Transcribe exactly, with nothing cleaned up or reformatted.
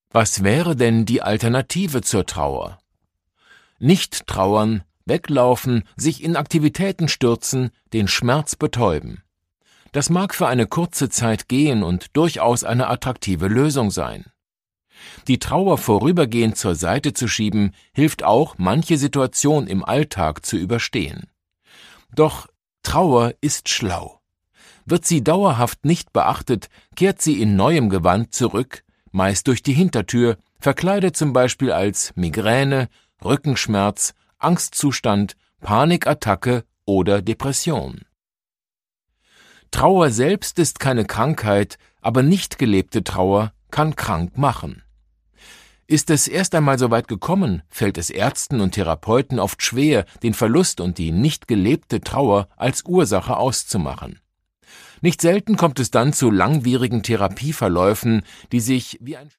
Was wäre denn die Alternative zur Trauer? Nicht trauern, weglaufen, sich in Aktivitäten stürzen, den Schmerz betäuben. Das mag für eine kurze Zeit gehen und durchaus eine attraktive Lösung sein. Die Trauer vorübergehend zur Seite zu schieben, hilft auch, manche Situation im Alltag zu überstehen. Doch Trauer ist schlau. Wird sie dauerhaft nicht beachtet, kehrt sie in neuem Gewand zurück, meist durch die Hintertür, verkleidet zum Beispiel als Migräne, Rückenschmerz, Angstzustand, Panikattacke oder Depression. Trauer selbst ist keine Krankheit, aber nicht gelebte Trauer kann krank machen. Ist es erst einmal so weit gekommen, fällt es Ärzten und Therapeuten oft schwer, den Verlust und die nicht gelebte Trauer als Ursache auszumachen. Nicht selten kommt es dann zu langwierigen Therapieverläufen, die sich wie ein